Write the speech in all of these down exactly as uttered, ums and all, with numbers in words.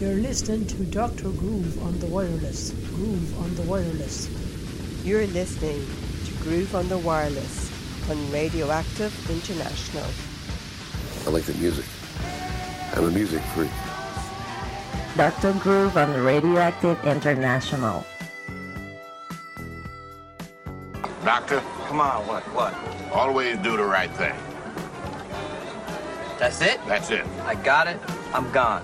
You're listening to Doctor Groove on the Wireless. Groove on the Wireless. You're listening to Groove on the Wireless on Radioactive International. I like the music. I'm a music freak. Doctor Groove on Radioactive International. Doctor? Come on, what, what? Always do the right thing. That's it? That's it. I got it. I'm gone.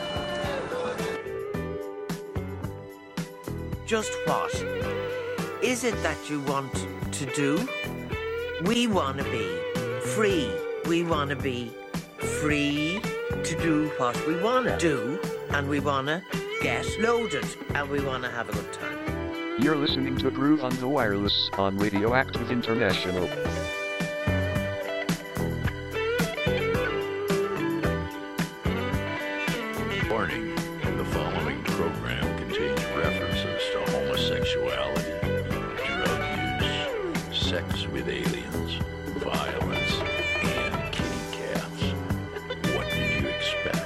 Just what is it that you want to do? We want to be free. We want to be free to do what we want to do, and we want to get loaded, and we want to have a good time. You're listening to Groove on the Wireless on Radioactive International. Warning, the following program contains references to homosexuality, drug use, sex with aliens, violence, and kitty cats. What did you expect?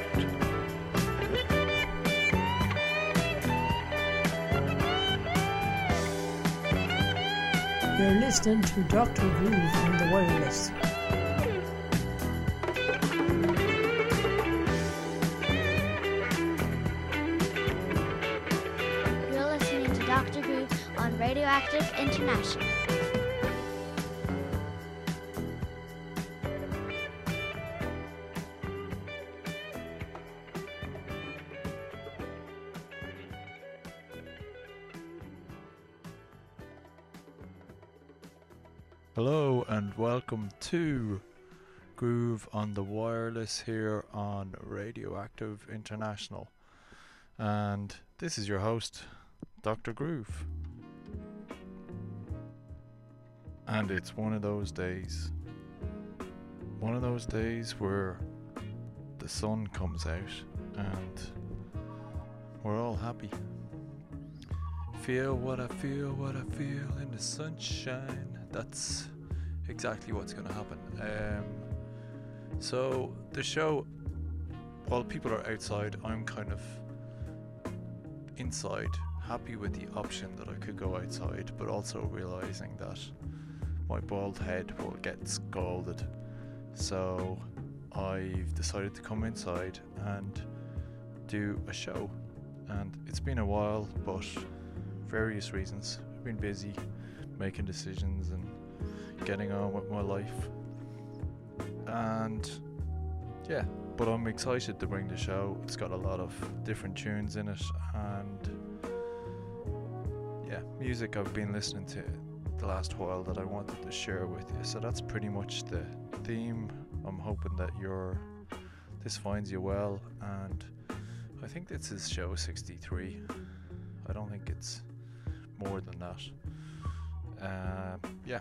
You're listening to Doctor Groove on the Wireless. You're listening to Doctor Groove on Radioactive International. Hello and welcome to Groove on the Wireless here on Radioactive International, and this is your host, Doctor Groove. And it's one of those days, one of those days where the sun comes out and we're all happy. Feel what I feel, what I feel in the sunshine. That's exactly what's going to happen. Um, so the show, while people are outside, I'm kind of inside, happy with the option that I could go outside, but also realizing that my bald head will get scalded. So I've decided to come inside and do a show. And it's been a while, but various reasons. I've been busy making decisions and getting on with my life, and yeah, but I'm excited to bring the show. It's got a lot of different tunes in it, and yeah, music I've been listening to the last while that I wanted to share with you. So that's pretty much the theme. I'm hoping that you're this finds you well, and I think this is show sixty-three. I don't think it's more than that. Uh, yeah,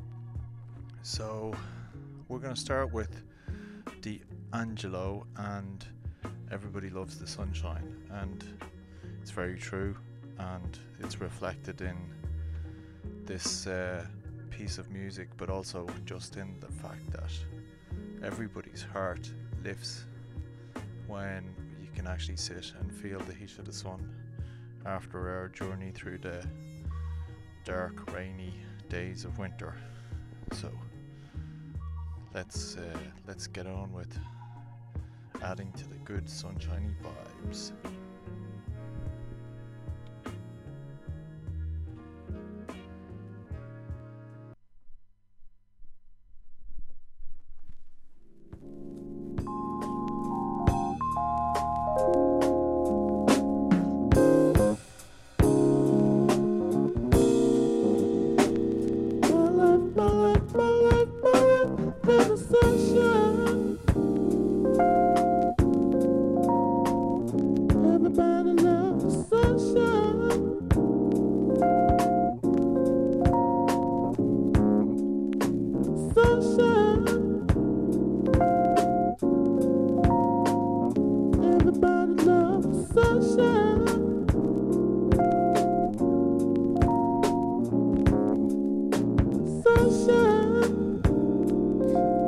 so we're going to start with D'Angelo and Everybody Loves the Sunshine, and it's very true, and it's reflected in this uh, piece of music, but also just in the fact that everybody's heart lifts when you can actually sit and feel the heat of the sun after our journey through the dark, rainy days of winter. So let's uh, let's get on with adding to the good sunshiny vibes.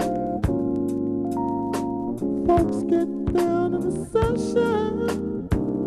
Folks get down in the sunshine.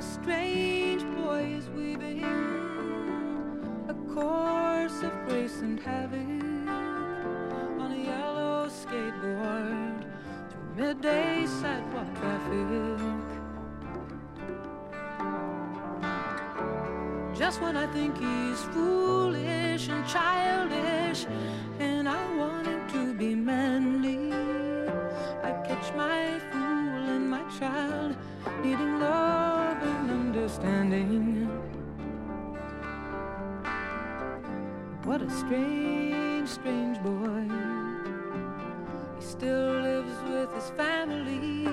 strange boy is weaving a course of grace and havoc on a yellow skateboard through midday sidewalk traffic. Just when I think he's foolish and childish and I want him to be manly, I catch my fool and my child needing love and understanding. What a strange, strange boy. He still lives with his family.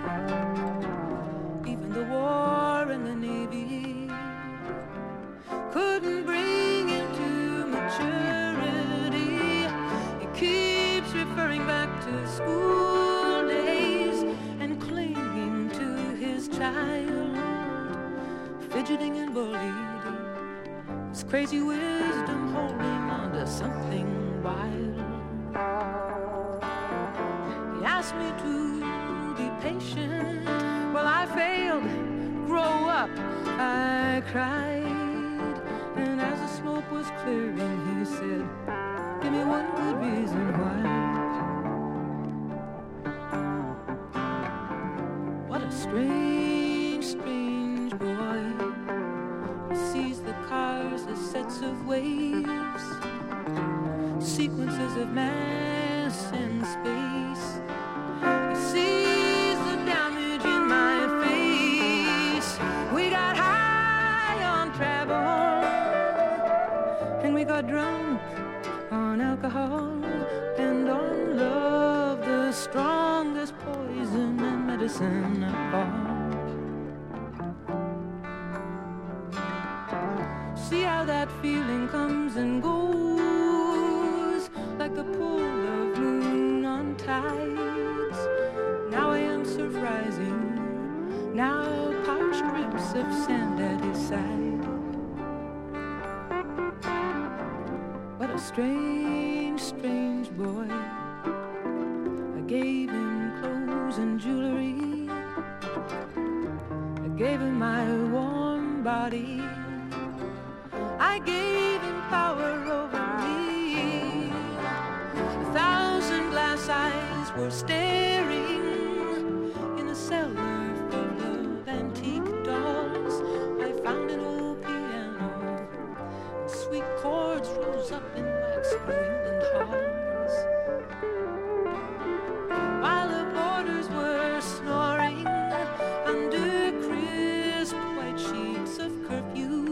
Even the war and the Navy couldn't bring him to maturity. He keeps referring back to school days and clinging to his child, fidgeting and bullied, his crazy wisdom holding on to something wild. He asked me to be patient. Well, I failed. Grow up, I cried. And as the smoke was clearing, he said, give me one good reason why. What a strange, strange boy. He sees the cars as sets of waves, sequences of mass and space. He sees the damage in my face. We got high on travel, and we got drunk on alcohol and on love, the strongest poison and medicine of all. See how that feeling comes and goes like the pull of moon on tides. Now I am surf rising, now parched ribs of sand at his side. What a strange, strange boy. I gave him clothes and jewelry. I gave him my warm body. I gave him power over me. A thousand glass eyes were staring in a cellar full of antique dolls. I found an old piano, and sweet chords rose up in wax New England halls. While the boarders were snoring under crisp white sheets of curfew,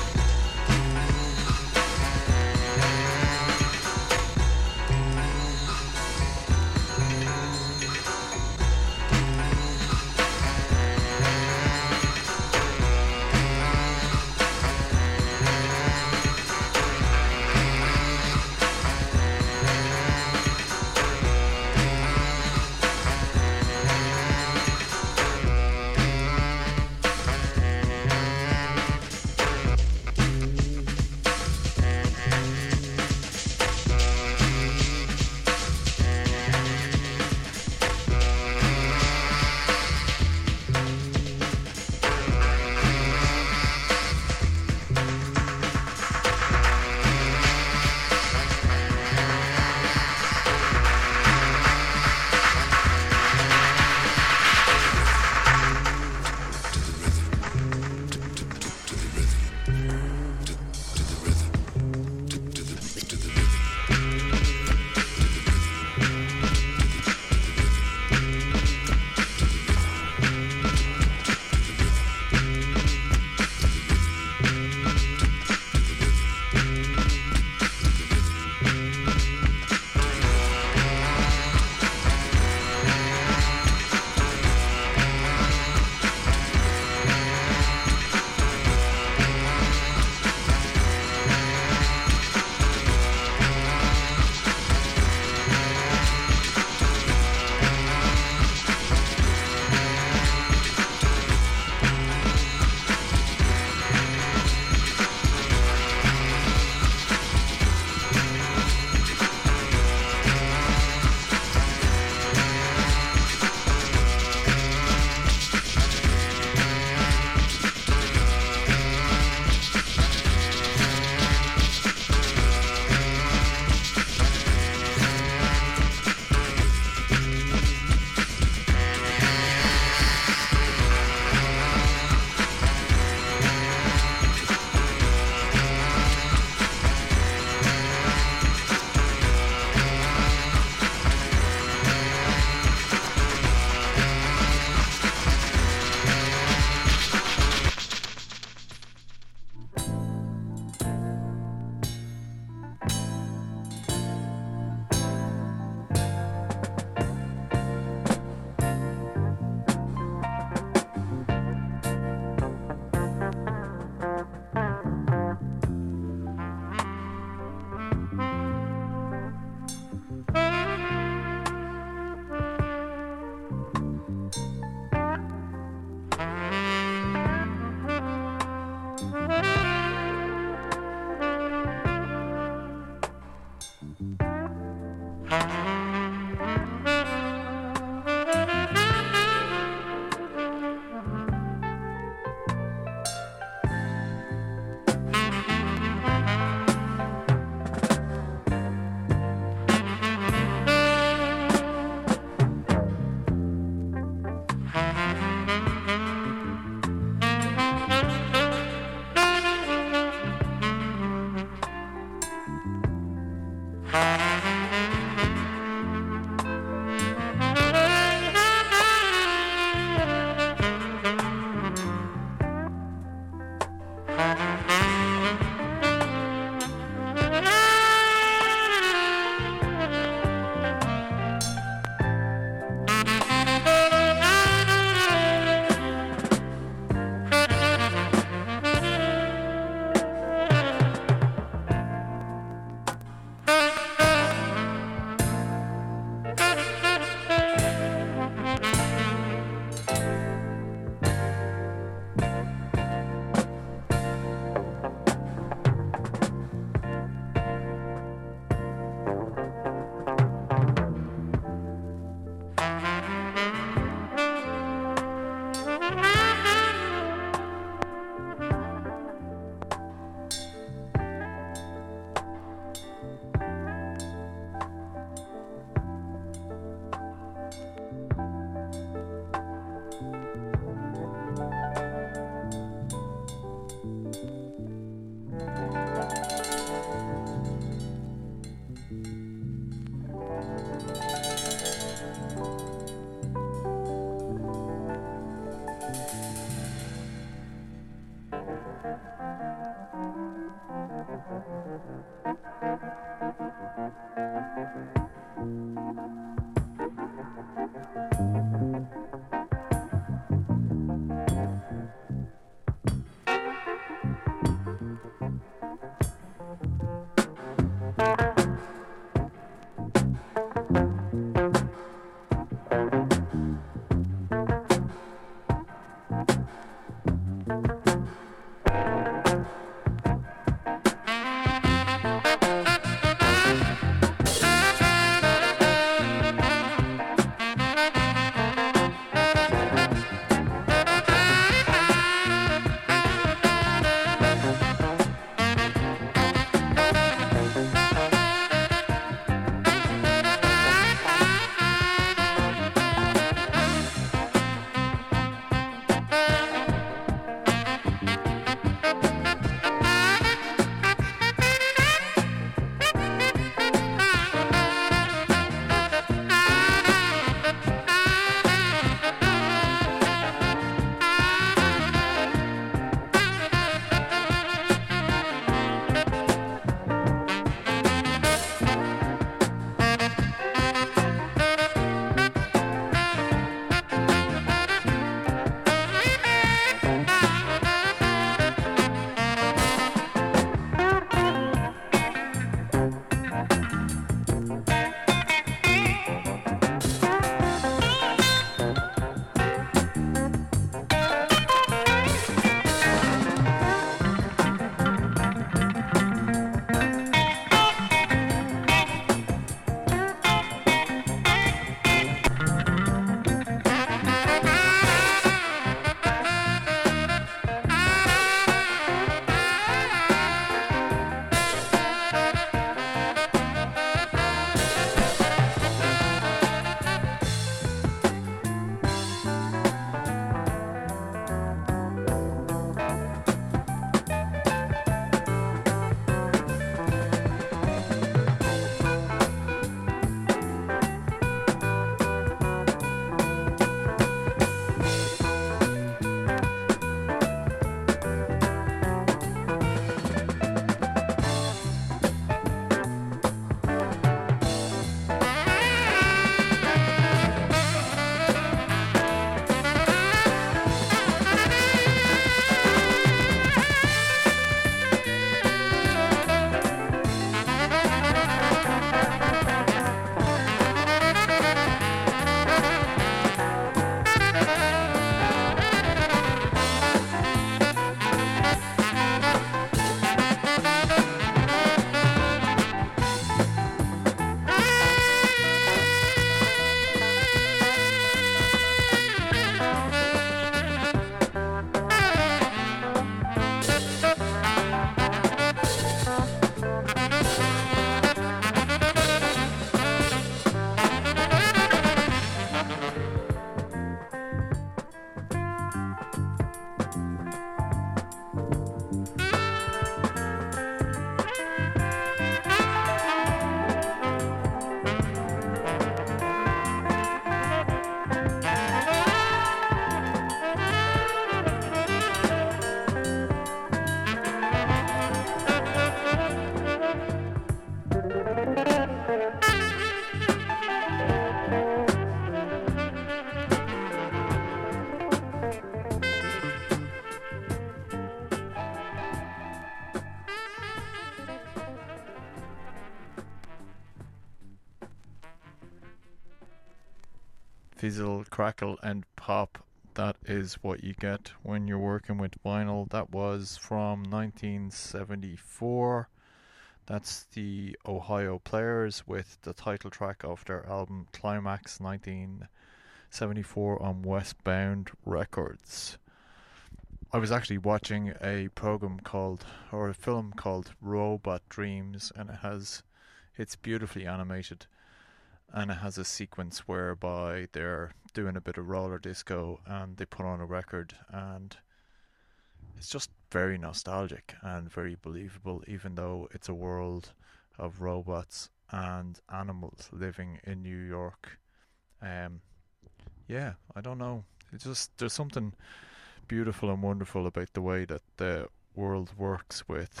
fizzle, crackle and pop. That is what you get when you're working with vinyl. That was from nineteen seventy-four. That's the Ohio Players with the title track of their album Climax nineteen seventy-four on Westbound Records. I was actually watching a program called, or a film called Robot Dreams, and it has, it's beautifully animated, and it has a sequence whereby they're doing a bit of roller disco and they put on a record, and it's just very nostalgic and very believable, even though it's a world of robots and animals living in New York. Um, yeah, I don't know. It's just, there's something beautiful and wonderful about the way that the world works with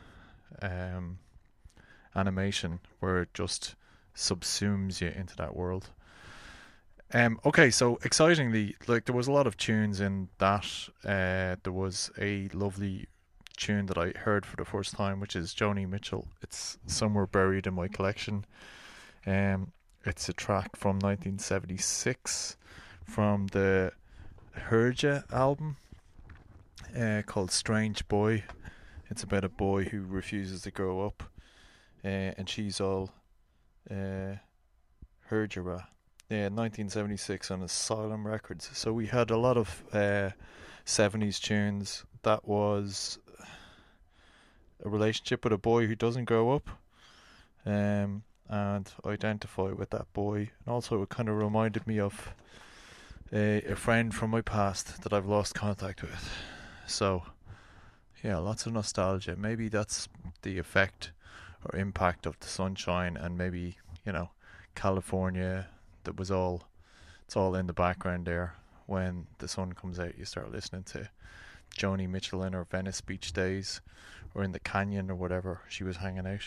um, animation, where it just subsumes you into that world. Um, okay, so excitingly, like there was a lot of tunes in that. Uh, there was a lovely tune that I heard for the first time, which is Joni Mitchell. It's somewhere buried in my collection. Um, it's a track from nineteen seventy-six from the Herja album uh, called Strange Boy. It's about a boy who refuses to grow up, uh, and she's all uh, Herjera. Yeah, nineteen seventy-six on Asylum Records. So we had a lot of uh, seventies tunes. That was a relationship with a boy who doesn't grow up, um, and identify with that boy. And also it kind of reminded me of a, a friend from my past that I've lost contact with. So yeah, lots of nostalgia. Maybe that's the effect or impact of the sunshine, and maybe, you know, California, that was all, it's all in the background there. When the sun comes out, you start listening to Joni Mitchell in her Venice Beach days, or in the canyon or whatever she was hanging out,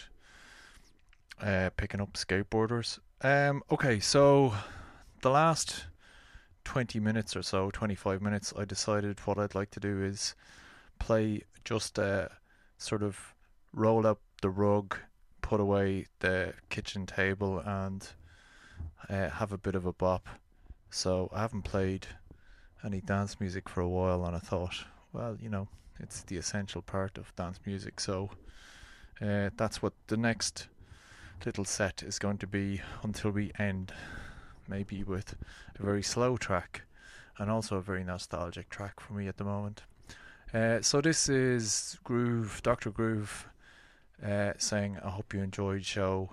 uh, picking up skateboarders. Um, okay, so the last twenty minutes or so, twenty-five minutes, I decided what I'd like to do is play just uh, sort of roll up the rug, put away the kitchen table, and uh, have a bit of a bop. So I haven't played any dance music for a while, and I thought, well, you know, it's the essential part of dance music. So uh, that's what the next little set is going to be until we end, maybe with a very slow track and also a very nostalgic track for me at the moment. Uh, so this is Groove, Doctor Groove, uh, saying I hope you enjoyed show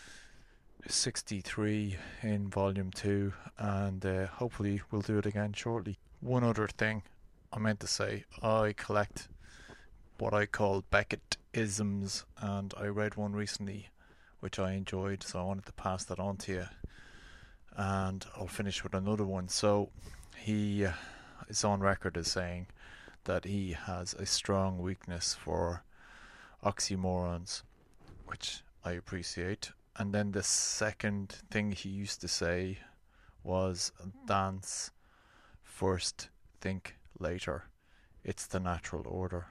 sixty-three in volume two, and uh, hopefully we'll do it again shortly. One other thing I meant to say, I collect what I call Beckett-isms, and I read one recently which I enjoyed, so I wanted to pass that on to you, and I'll finish with another one. So he uh, is on record as saying that he has a strong weakness for oxymorons, which I appreciate. And then the second thing he used to say was, dance first, think later. It's the natural order.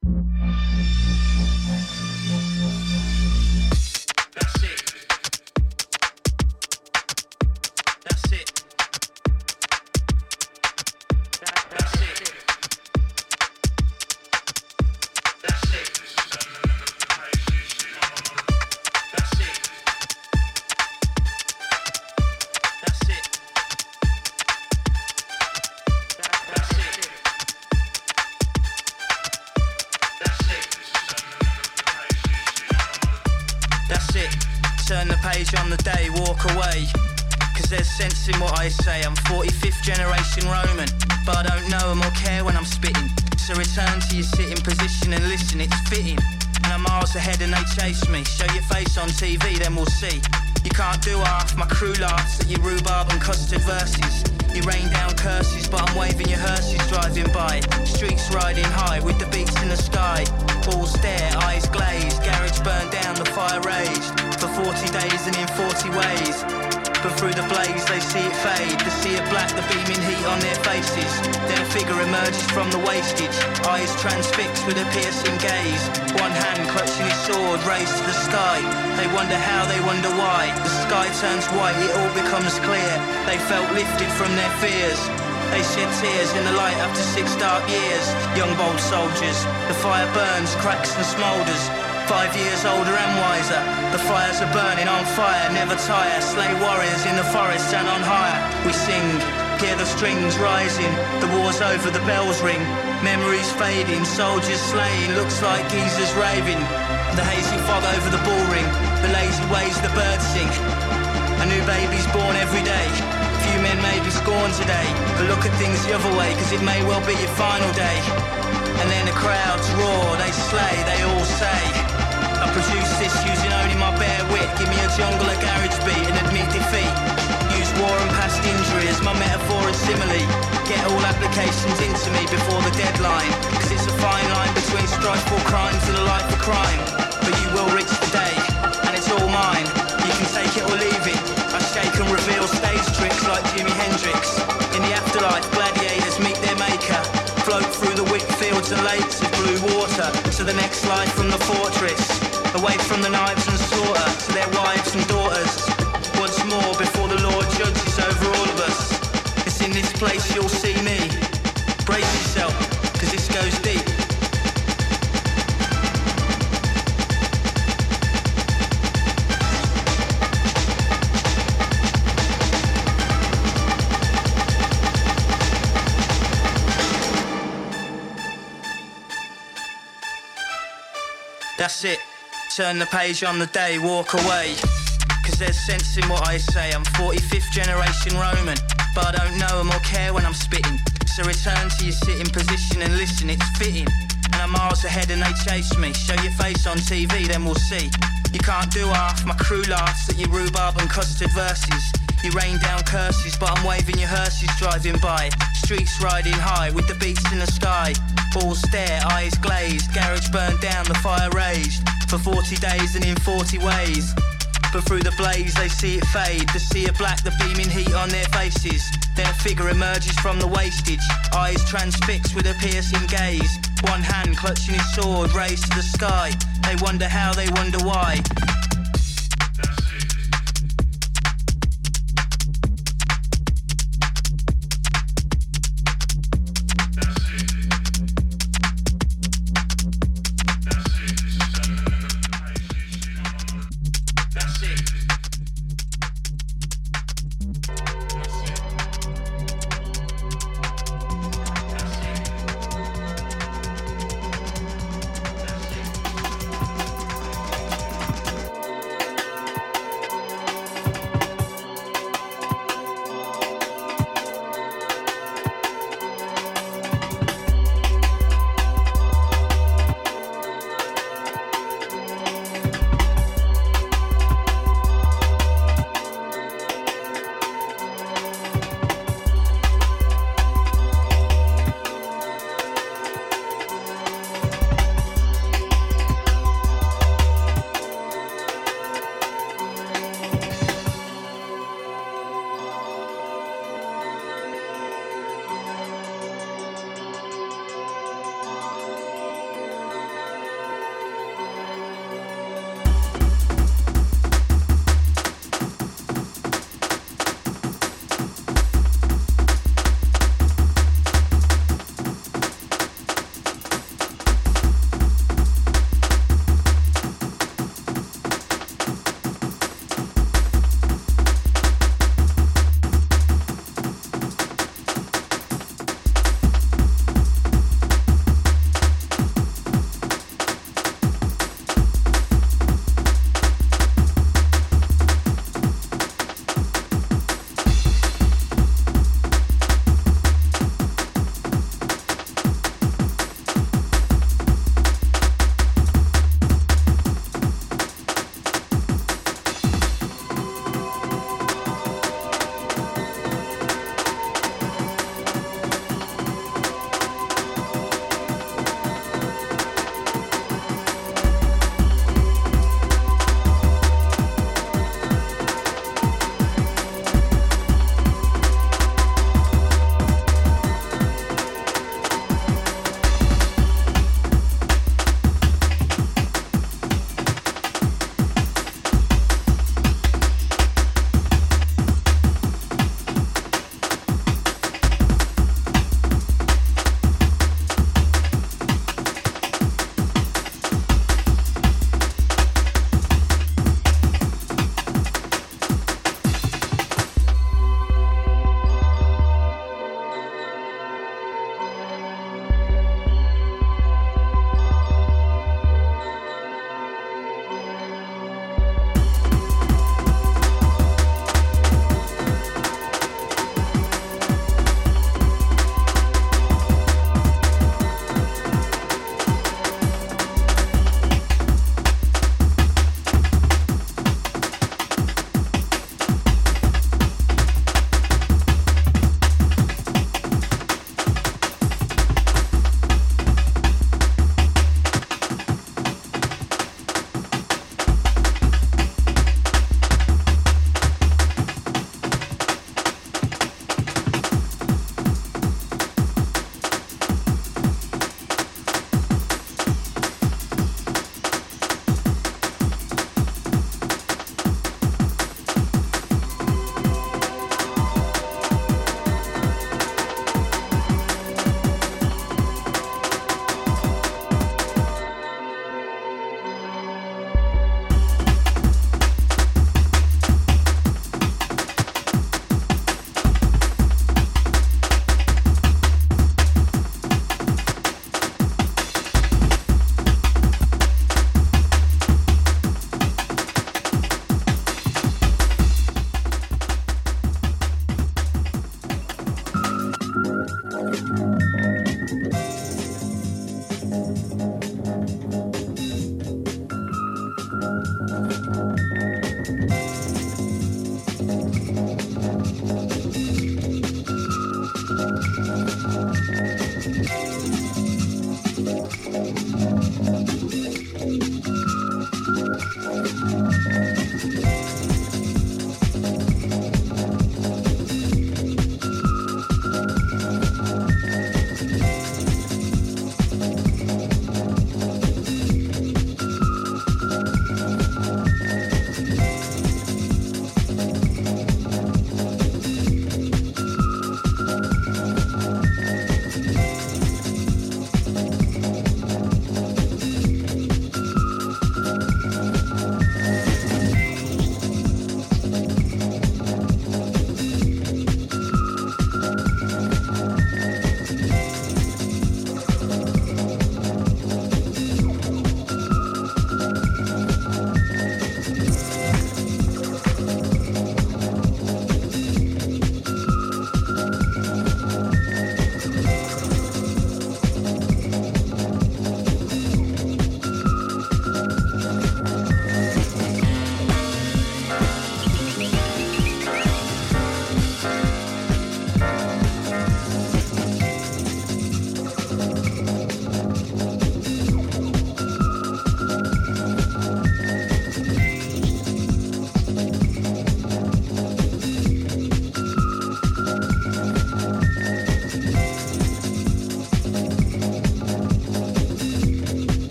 That's it. That's it. That's it. That's it. Turn the page on the day, walk away. Cause there's sense in what I say. I'm forty-fifth generation Roman, but I don't know them or care when I'm spitting. So return to your sitting position and listen, it's fitting. And I'm miles ahead and they chase me. Show your face on T V, then we'll see. You can't do half, my crew laughs at your rhubarb and custard verses. You rain down curses, but I'm waving your hearses driving by. Streets riding high with the beats in the sky. Balls stare, eyes glazed, garage burned down, the fire raged. For forty days and in forty ways. But through the blaze they see it fade. The sea of black, the beaming heat on on their faces. Then a figure emerges from the wastage, eyes transfixed with a piercing gaze. One hand clutching his sword raised to the sky. They wonder how, they wonder why. The sky turns white, it all becomes clear. They felt lifted from their fears. They shed tears in the light after six dark years. Young bold soldiers, the fire burns, cracks and smoulders. Five years older and wiser, the fires are burning on fire, never tire. Slay warriors in the forest and on higher. We sing, hear the strings rising. The war's over, the bells ring. Memories fading, soldiers slain. Looks like geezers raving. The hazy fog over the bull ring. The lazy ways the birds sing. A new baby's born every day. Few men may be scorned today, but look at things the other way, cause it may well be your final day. And then the crowds roar, they slay, they all say, I produce this using only my bare wit. Give me a jungle, a garage beat and admit defeat. Use war and past injury as my metaphor and simile. Get all applications into me before the deadline, cause it's a fine line between strifeful crimes and a life of crime. But you will reach the day, and it's all mine. You can take it or leave it. I shake and reveal stage tricks like Jimi Hendrix. In the afterlife, gladiators meet their maker. Float through the wheat fields and lakes of blue water to the next life from the fortress. Away from the knives and slaughter to their wives and daughters. Once more before the Lord judges over all of us. It's in this place you'll see me. Brace yourself, cause this goes deep. That's it, turn the page on the day, walk away. Cause there's sense in what I say. I'm forty-fifth generation Roman, but I don't know them or care when I'm spitting. So return to your sitting position and listen, it's fitting. And I'm miles ahead and they chase me. Show your face on T V, then we'll see. You can't do half, my crew laughs at your rhubarb and custard verses. You rain down curses, but I'm waving your hearses driving by. Streets riding high with the beats in the sky. All stare, eyes glazed, garage burned down, the fire raged. For forty days and in forty ways. But through the blaze they see it fade. The sea of black, the beaming heat on their faces. Then a figure emerges from the wastage, eyes transfixed with a piercing gaze. One hand clutching his sword raised to the sky. They wonder how, they wonder why.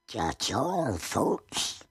That's all, folks.